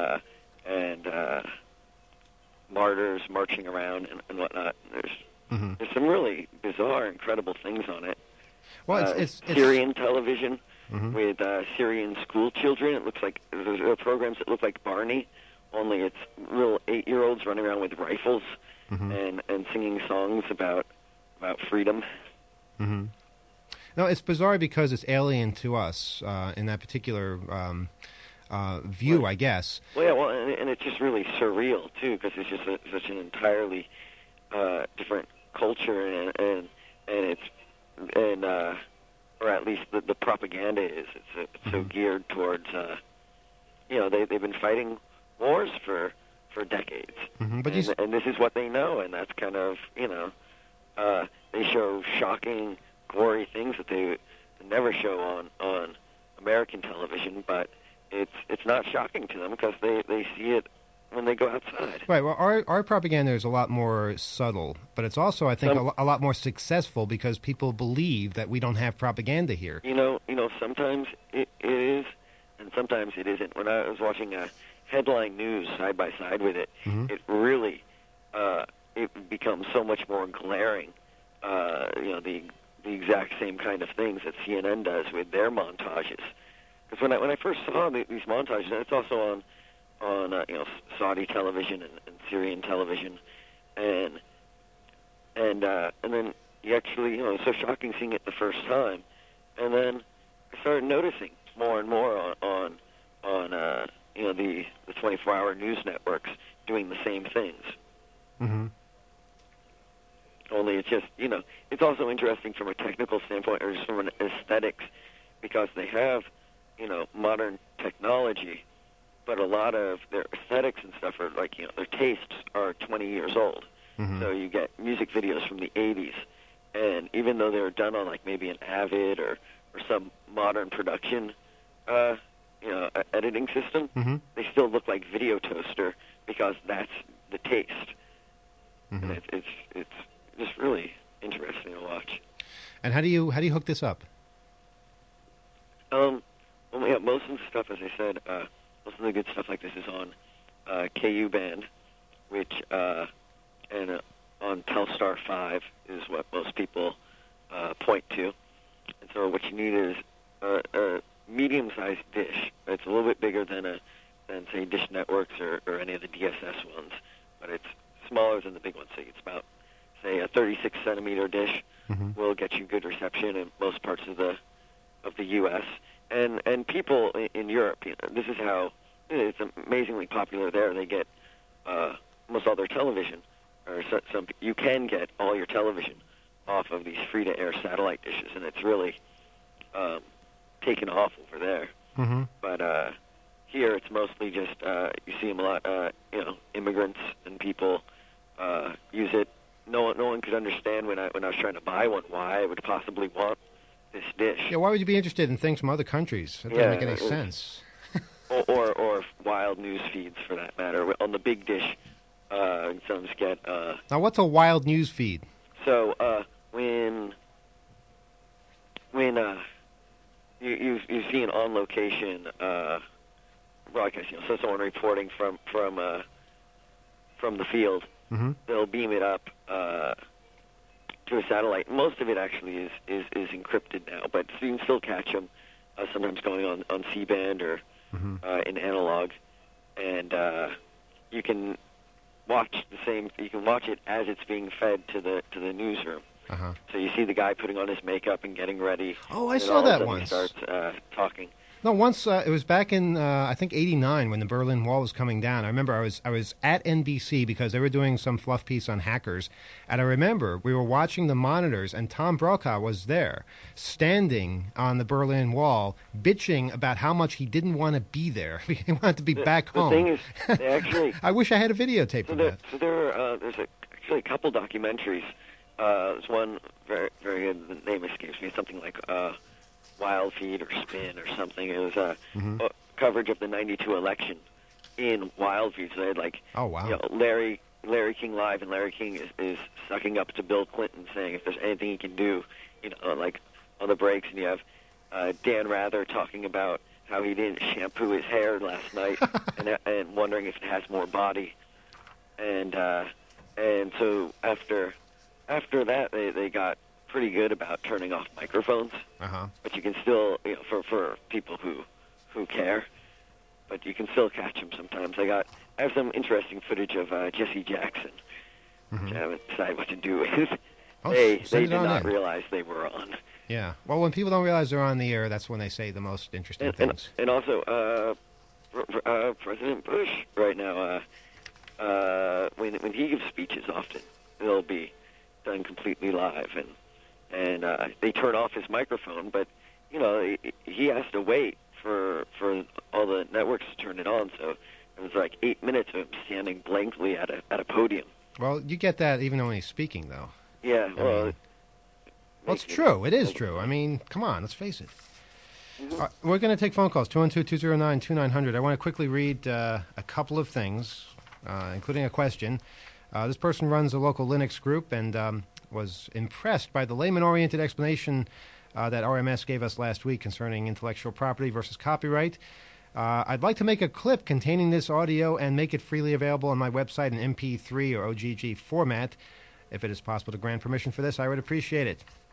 martyrs marching around and whatnot. There's some really bizarre, incredible things on it. Well, it's Syrian television with Syrian school children. It looks like there are programs that look like Barney, only it's real 8-year-olds running around with rifles and singing songs about freedom. No, it's bizarre because it's alien to us in that particular view, I guess. Well, yeah, well, and it's just really surreal too, because it's just such an entirely different culture, and it's or at least the propaganda is. It's so geared towards they've been fighting wars for decades, and this is what they know, and that's kind of they show shocking, gory things that they never show on American television, but it's not shocking to them because they see it when they go outside. Right. Well, our propaganda is a lot more subtle, but it's also, I think, a lot more successful because people believe that we don't have propaganda here. Sometimes it is, and sometimes it isn't. When I was watching headline news side by side with it, it really it becomes so much more glaring. The the exact same kind of things that CNN does with their montages. Because when I first saw these montages, and it's also on Saudi television and Syrian television, and then you actually it's so shocking seeing it the first time, and then I started noticing more and more on the 24-hour news networks doing the same things. Mm-hmm. Only it's just it's also interesting from a technical standpoint or just from an aesthetics, because they have modern technology, but a lot of their aesthetics and stuff are like their tastes are 20 years old. Mm-hmm. So you get music videos from the 80s, and even though they were done on like maybe an Avid or some modern production editing system, Mm-hmm. they still look like Video Toaster because that's the taste. Mm-hmm. And it's just really interesting to watch. And how do you hook this up? Well, yeah, most of the stuff, as I said, most of the good stuff like this is on KU band, which and on Telstar 5 is what most people point to. And so what you need is a medium-sized dish. It's a little bit bigger than say Dish Networks or any of the DSS ones, but it's smaller than the big ones. So it's about say a 36-centimeter dish Mm-hmm. will get you good reception in most parts of the U.S. and people in Europe. This is how it's amazingly popular there. They get almost all their television, or some you can get all your television off of these free-to-air satellite dishes, and it's really taken off over there. Mm-hmm. But here, it's mostly just you see them a lot. Immigrants and people use it. No one could understand when I was trying to buy one why I would possibly want this dish. Yeah, why would you be interested in things from other countries? That doesn't make any sense. or wild news feeds, for that matter. On the big dish, some get... Now, what's a wild news feed? So, when you see an on-location broadcast, so someone reporting from the field, Mm-hmm. they'll beam it up to a satellite. Most of it actually is encrypted now, but you can still catch them sometimes going on C-band or Mm-hmm. in analog, and you can watch the same. You can watch it as it's being fed to the newsroom. Uh-huh. So you see the guy putting on his makeup and getting ready. Oh, I and saw all of a that sudden once. He starts talking. No, once it was back in I think '89 when the Berlin Wall was coming down. I remember I was at NBC because they were doing some fluff piece on hackers, and I remember we were watching the monitors, and Tom Brokaw was there, standing on the Berlin Wall, bitching about how much he didn't want to be there. He wanted to be back home. The thing is, they actually. I wish I had a videotape of that. There's actually a couple documentaries. There's one very very good. The name escapes me. Something like. Wild Feed or Spin or something. It was coverage of the '92 election in Wild Feed. So they had oh wow, Larry King Live, and Larry King is sucking up to Bill Clinton, saying if there's anything he can do, like on the breaks. And you have Dan Rather talking about how he didn't shampoo his hair last night, and wondering if it has more body. And so after that, they got pretty good about turning off microphones, but you can still, for people who care, but you can still catch them sometimes. I have some interesting footage of Jesse Jackson, which I haven't decided what to do with. Oh, they send did it on not in. realize they were on. Yeah. Well, when people don't realize they're on the air, that's when they say the most interesting things. And also, President Bush right now, when he gives speeches, often they'll be done completely live, and they turn off his microphone, but he has to wait for all the networks to turn it on. So it was like 8 minutes of him standing blankly at a podium. Well, you get that even when he's speaking, though. Yeah, well, It's true. It is true. I mean, come on, let's face it. We're going to take phone calls, 212-209-2900. I want to quickly read a couple of things, including a question. This person runs a local Linux group and was impressed by the layman-oriented explanation that RMS gave us last week concerning intellectual property versus copyright. I'd like to make a clip containing this audio and make it freely available on my website in MP3 or OGG format. If it is possible to grant permission for this, I would appreciate it.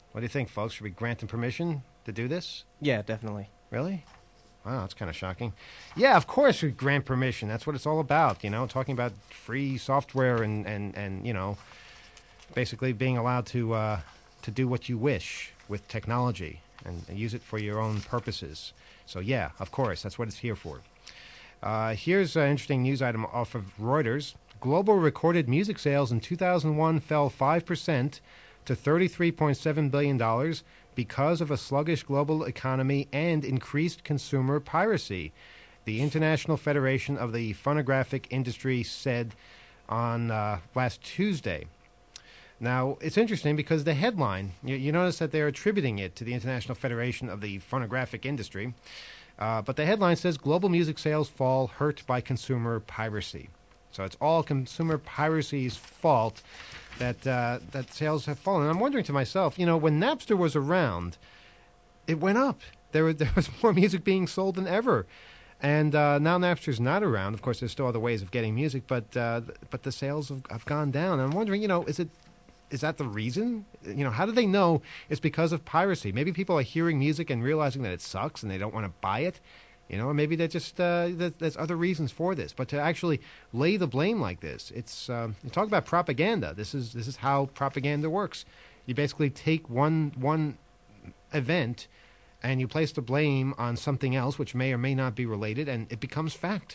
What do you think, folks? Should we grant them permission to do this? Yeah, definitely. Really? Wow, that's kind of shocking. Yeah, of course we grant permission. That's what it's all about, talking about free software and basically being allowed to do what you wish with technology and use it for your own purposes. So, yeah, of course, that's what it's here for. Here's an interesting news item off of Reuters. Global recorded music sales in 2001 fell 5% to $33.7 billion because of a sluggish global economy and increased consumer piracy, the International Federation of the Phonographic Industry said on last Tuesday. Now, it's interesting because the headline, you notice that they're attributing it to the International Federation of the Phonographic Industry, but the headline says global music sales fall hurt by consumer piracy. So it's all consumer piracy's fault that sales have fallen. And I'm wondering to myself, when Napster was around, it went up. There was more music being sold than ever. And now Napster's not around. Of course, there's still other ways of getting music, but the sales have gone down. And I'm wondering, is that the reason? How do they know it's because of piracy? Maybe people are hearing music and realizing that it sucks and they don't want to buy it. Or maybe they're just there's other reasons for this. But to actually lay the blame like this, it's you talk about propaganda. This is how propaganda works. You basically take one event and you place the blame on something else, which may or may not be related, and it becomes fact.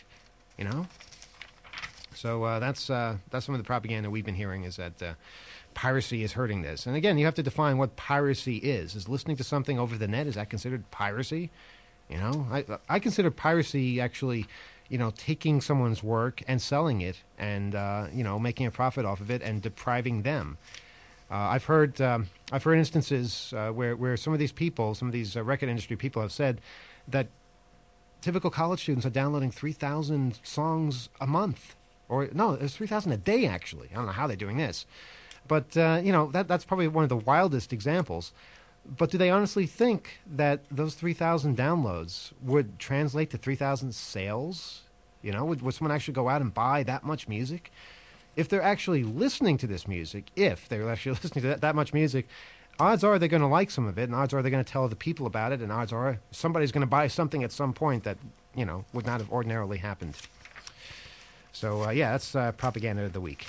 So that's some of the propaganda we've been hearing is that piracy is hurting this. And again, you have to define what piracy is. Is listening to something over the net, is that considered piracy? I consider piracy actually, taking someone's work and selling it and, making a profit off of it and depriving them. I've heard instances where some of these people, some of these record industry people have said that typical college students are downloading 3,000 songs a month. Or, no, it's 3,000 a day, actually. I don't know how they're doing this. But, that's probably one of the wildest examples. But do they honestly think that those 3,000 downloads would translate to 3,000 sales? Would someone actually go out and buy that much music? If they're actually listening to this music, that much music, odds are they're going to like some of it, and odds are they're going to tell other people about it, and odds are somebody's going to buy something at some point that, would not have ordinarily happened. So, that's propaganda of the week.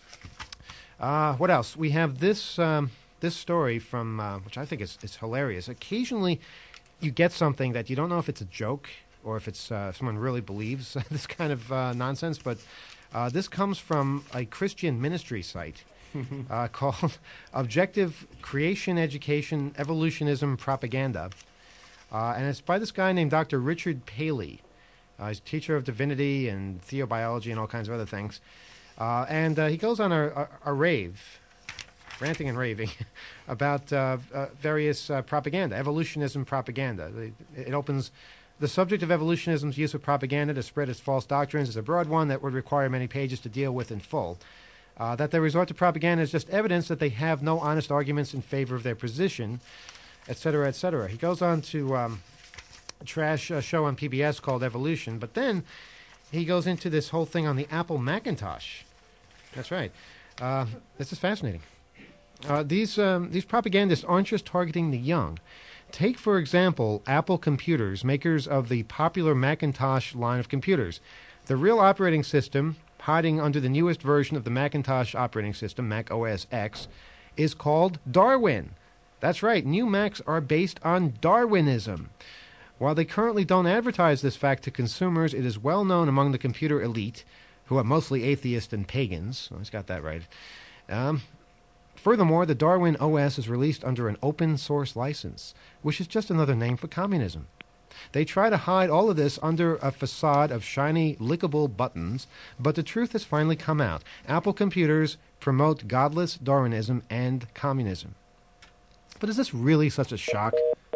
What else? We have this story from, which I think is hilarious. Occasionally, you get something that you don't know if it's a joke or if it's someone really believes this kind of nonsense, but this comes from a Christian ministry site called Objective Creation Education Evolutionism Propaganda, and it's by this guy named Dr. Richard Paley. He's a teacher of divinity and theobiology and all kinds of other things, and he goes on a rave, ranting and raving about various propaganda, evolutionism propaganda. It opens, the subject of evolutionism's use of propaganda to spread its false doctrines is a broad one that would require many pages to deal with in full. That they resort to propaganda is just evidence that they have no honest arguments in favor of their position, etc., etc. He goes on to trash a show on PBS called Evolution, but then he goes into this whole thing on the Apple Macintosh. That's right. This is fascinating. These propagandists aren't just targeting the young. Take, for example, Apple Computers, makers of the popular Macintosh line of computers. The real operating system, hiding under the newest version of the Macintosh operating system, Mac OS X, is called Darwin. That's right, new Macs are based on Darwinism. While they currently don't advertise this fact to consumers, it is well known among the computer elite, who are mostly atheists and pagans. Oh, he's got that right. Furthermore, the Darwin OS is released under an open source license, which is just another name for communism. They try to hide all of this under a facade of shiny, lickable buttons, but the truth has finally come out. Apple computers promote godless Darwinism and communism. But is this really such a shock?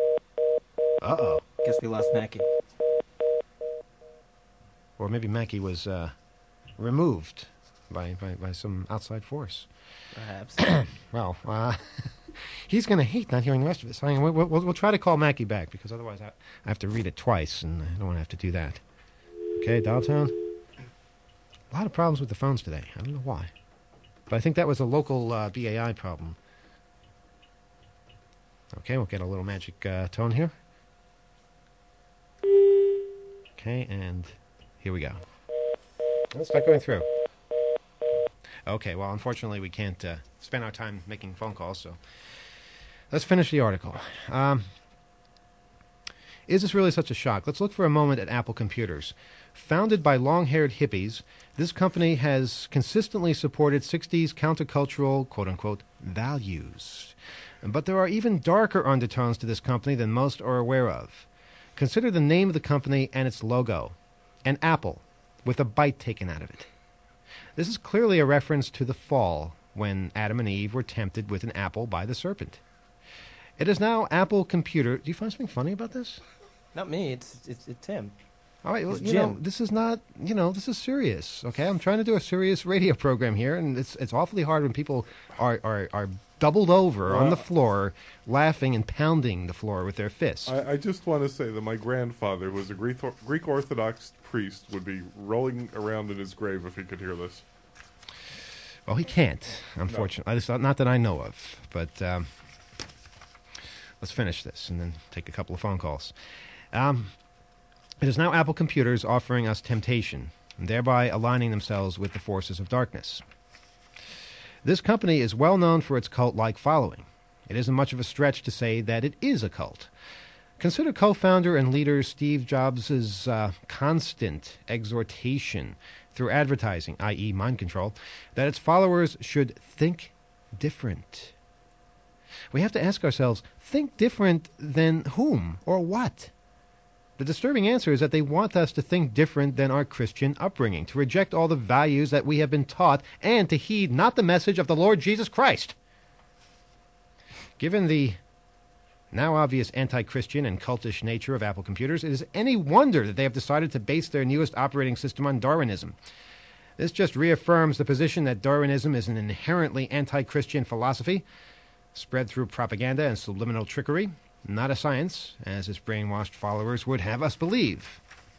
Uh-oh. Guess we lost Mackie. Or maybe Mackie was removed by some outside force. Perhaps. Well, he's going to hate not hearing the rest of this. We'll try to call Mackie back, because otherwise I have to read it twice, and I don't want to have to do that. Okay, dial tone. A lot of problems with the phones today. I don't know why. But I think that was a local BAI problem. Okay, we'll get a little magic tone here. Okay, and here we go. Let's start going through. Okay, well, unfortunately, we can't spend our time making phone calls, so let's finish the article. Is this really such a shock? Let's look for a moment at Apple Computers. Founded by long-haired hippies, this company has consistently supported 60s countercultural, quote-unquote, values. But there are even darker undertones to this company than most are aware of. Consider the name of the company and its logo, an apple with a bite taken out of it. This is clearly a reference to the fall, when Adam and Eve were tempted with an apple by the serpent. It is now Apple Computer. Do you find something funny about this? Not me. It's him. All right, well, It's you know, Jim. this is not, this is serious, okay? I'm trying to do a serious radio program here, and it's awfully hard when people are doubled over on the floor, laughing and pounding the floor with their fists. I just want to say that my grandfather was a Greek Orthodox priest, would be rolling around in his grave if he could hear this. Well, he can't, unfortunately. Not that I know of, but let's finish this and then take a couple of phone calls. It is now Apple Computers offering us temptation, and thereby aligning themselves with the forces of darkness. This company is well known for its cult-like following. It isn't much of a stretch to say that it is a cult. Consider co-founder and leader Steve Jobs' constant exhortation through advertising, i.e. mind control, that its followers should think different. We have to ask ourselves, think different than whom or what? The disturbing answer is that they want us to think different than our Christian upbringing, to reject all the values that we have been taught, and to heed not the message of the Lord Jesus Christ. Given the now obvious anti-Christian and cultish nature of Apple Computers, it is any wonder that they have decided to base their newest operating system on Darwinism. This just reaffirms the position that Darwinism is an inherently anti-Christian philosophy, spread through propaganda and subliminal trickery, not a science, as its brainwashed followers would have us believe.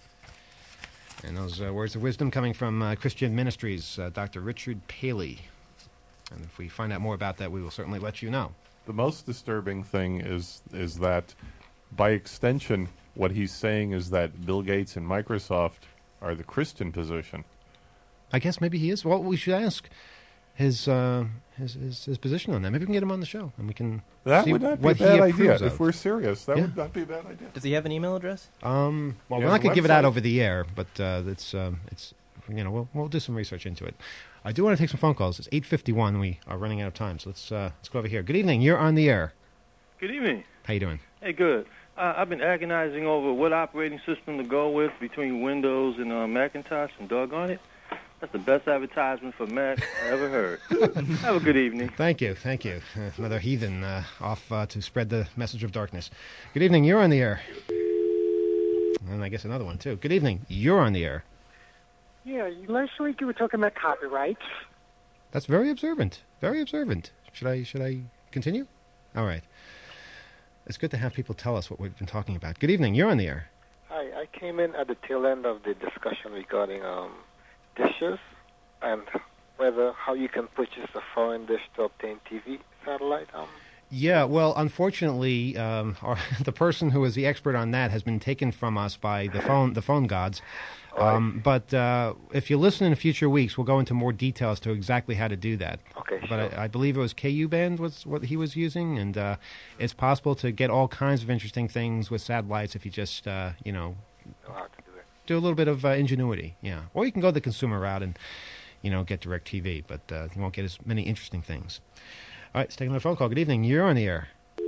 And those words of wisdom coming from Christian Ministries, Dr. Richard Paley. And if we find out more about that, we will certainly let you know. The most disturbing thing is that, by extension, what he's saying is that Bill Gates and Microsoft are the Christian position. I guess maybe he is. Well, we should ask his position on that. Maybe we can get him on the show, and we can That see would not be a what he bad idea. approves of. If we're serious, that Yeah. would not be a bad idea. Does he have an email address? Well, He we're has not a going to give it out website. over the air, but it's we'll do some research into it. I do want to take some phone calls. It's 8:51. We are running out of time, so let's go over here. Good evening. You're on the air. Good evening. How you doing? Hey, good. I've been agonizing over what operating system to go with between Windows and Macintosh, and doggone it, that's the best advertisement for Mac I ever heard. Have a good evening. Thank you. Another heathen off to spread the message of darkness. Good evening. You're on the air. And I guess another one, too. Good evening. You're on the air. Yeah, last week you were talking about copyrights. That's very observant. Very observant. Should I continue? All right. It's good to have people tell us what we've been talking about. Good evening. You're on the air. Hi, I came in at the tail end of the discussion regarding dishes and how you can purchase a foreign dish to obtain TV satellite. Yeah, well, unfortunately, the person who is the expert on that has been taken from us by the phone gods. But if you listen in future weeks, we'll go into more detail as to exactly how to do that. Okay, But sure. I believe it was KU band was what he was using, and it's possible to get all kinds of interesting things with satellites if you just Know how to do it. do a little bit of ingenuity. Yeah, or you can go the consumer route and get DirecTV, but you won't get as many interesting things. All right, let's take another phone call. Good evening. You're on the air.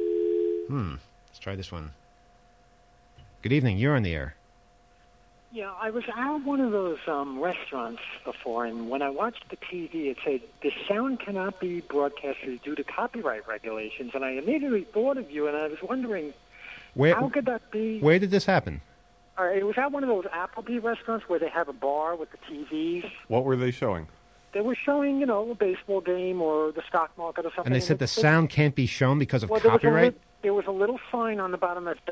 Let's try this one. Good evening. You're on the air. Yeah, I was at one of those restaurants before, and when I watched the TV, it said, the sound cannot be broadcasted due to copyright regulations, and I immediately thought of you, and I was wondering, how could that be? Where did this happen? It was at one of those Applebee restaurants where they have a bar with the TVs. What were they showing? They were showing, a baseball game or the stock market or something. And they said the sound can't be shown because of Well, copyright? there was a little sign on the bottom that said,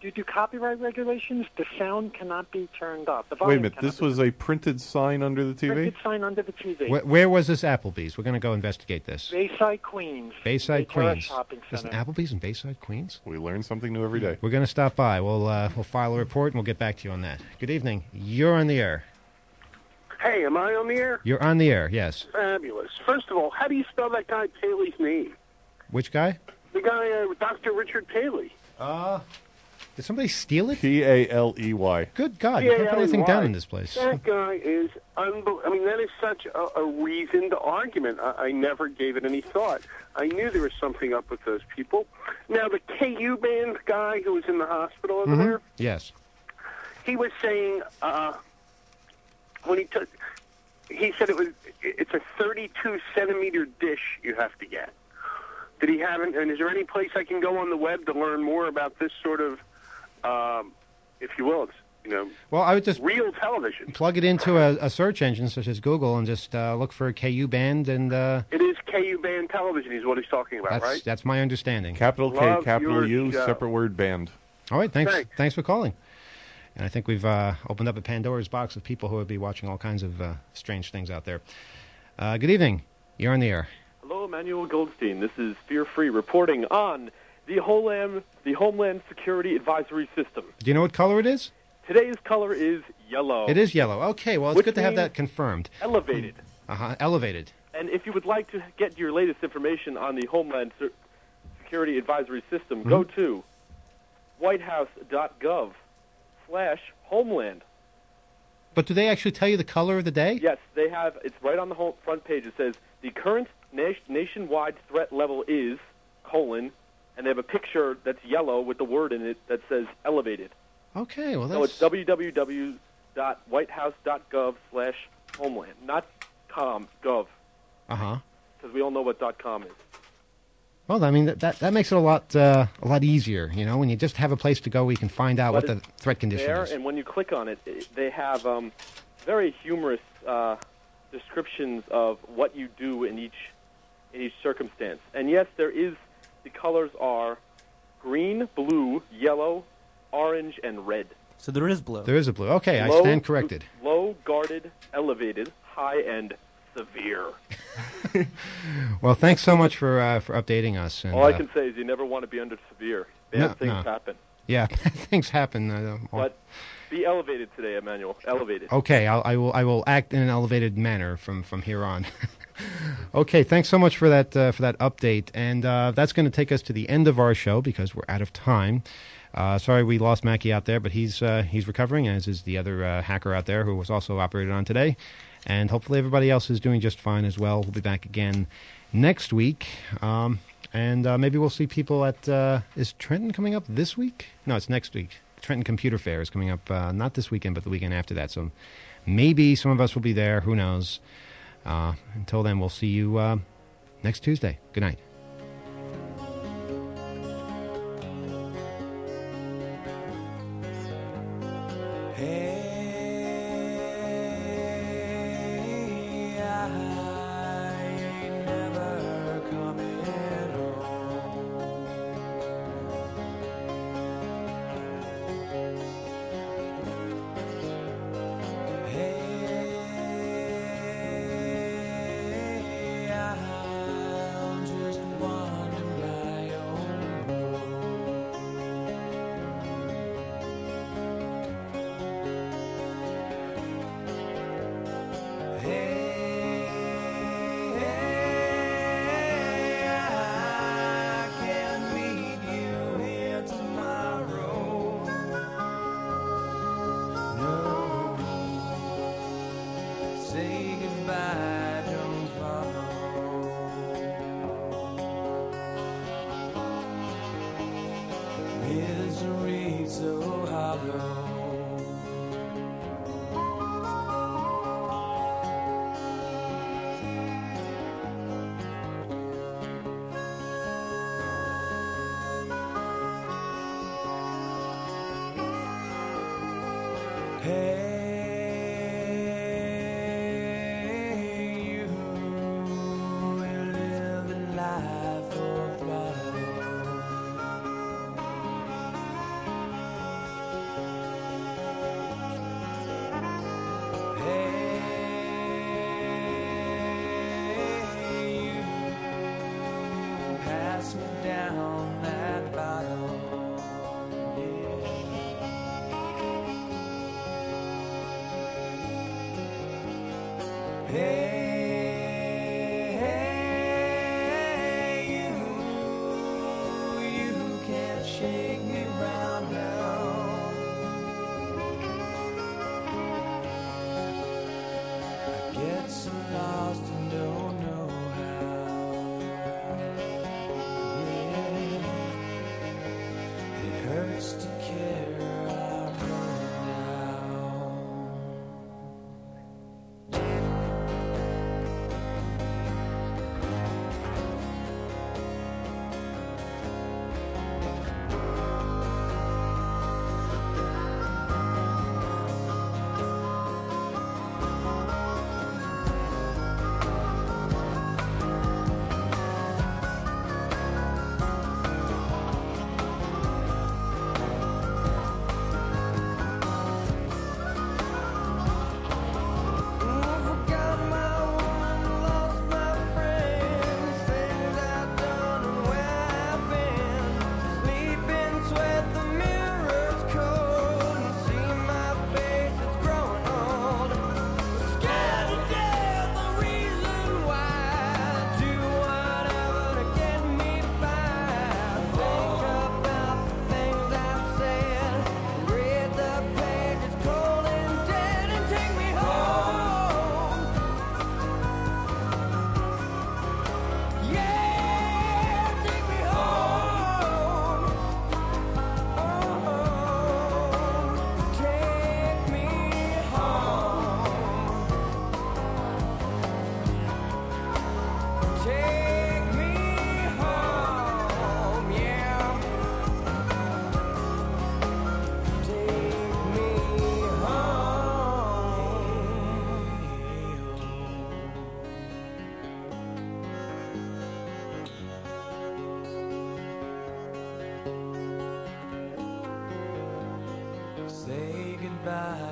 due to copyright regulations, the sound cannot be turned up. The Wait a volume minute. cannot This be was a printed sign under the TV? printed sign under the TV. Where was this Applebee's? We're going to go investigate this. Bayside, Queens. Bayside, Bayterra Queens. Shopping There's an Center. Applebee's in Bayside, Queens? We learn something new every day. We're going to stop by. We'll file a report, and we'll get back to you on that. Good evening. You're on the air. Hey, am I on the air? You're on the air, yes. Fabulous. First of all, how do you spell that guy Paley's name? Which guy? The guy, Dr. Richard Paley. Did somebody steal it? Paley. Good God, you can't put anything down in this place. That guy is unbelievable. I mean, that is such a reasoned argument. I never gave it any thought. I knew there was something up with those people. Now, the KU band guy who was in the hospital over there, Yes. he was saying when he said it's a 32-centimeter dish you have to get. Did he have it? And is there any place I can go on the web to learn more about this sort of, if you will, Well, I would just real television? plug it into a search engine such as Google and just look for KU Band, and It is KU band television is what he's talking about, right? that's my understanding. Capital K, Love capital your U, show. separate word, band. All right, thanks. Thanks. Thanks for calling. And I think we've opened up a Pandora's box of people who would be watching all kinds of strange things out there. Good evening. You're on the air. Hello, Emmanuel Goldstein. This is Fear Free reporting on the Homeland Security Advisory System. Do you know what color it is? Today's color is yellow. It is yellow. Okay, well, it's Which good to have means that confirmed. Elevated. Elevated. And if you would like to get your latest information on the Homeland Security Advisory System, go to whitehouse.gov/homeland. But do they actually tell you the color of the day? Yes, they have. It's right on the front page. It says the current nationwide threat level is : and they have a picture that's yellow with the word in it that says elevated. Okay, well, So that's... it's www.whitehouse.gov/homeland, not .gov, because we all know what .com is. Well, I mean, that makes it a lot easier, when you just have a place to go where you can find out what the threat condition there, is. and when you click on it, they have very humorous descriptions of what you do in each circumstance. And yes, the colors are green, blue, yellow, orange, and red. So there is blue. There is a blue. Okay, I Low, stand corrected. Low, guarded, elevated, high, and severe. Well, thanks so much for updating us. And, All I can say is you never want to be under severe. Bad things happen. Yeah, things happen. But be elevated today, Emmanuel. Elevated. Okay, I will act in an elevated manner from here on. Okay, thanks so much for that update, and that's going to take us to the end of our show because we're out of time. Sorry we lost Mackie out there, but he's recovering, as is the other hacker out there who was also operated on today. And hopefully everybody else is doing just fine as well. We'll be back again next week. And maybe we'll see people at... is Trenton coming up this week? No, it's next week. Trenton Computer Fair is coming up not this weekend, but the weekend after that. So maybe some of us will be there. Who knows? Until then, we'll see you next Tuesday. Good night. You can't shake me round now. I get so lost and don't know how. Yeah, it hurts to care. I'm going down. Take me home, yeah. Take me home. Say goodbye.